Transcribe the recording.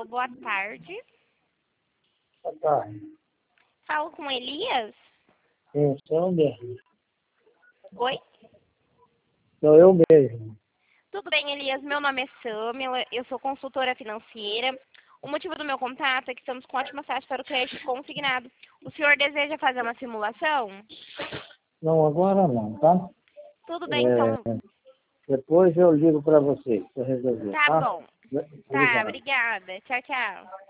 boa tarde. Boa tarde. Falo com Elias? Sim, sou eu mesmo. Oi? Sou eu mesmo. Tudo bem, Elias? Meu nome é Samila, eu sou consultora financeira. O motivo do meu contato é que estamos com ótimas taxas para o crédito consignado. O senhor deseja fazer uma simulação? Não, agora não, tá? Tudo bem, então. Depois eu ligo para você, se eu resolver, Tá tá? bom. Tá, Obrigado. obrigada. Tchau, tchau.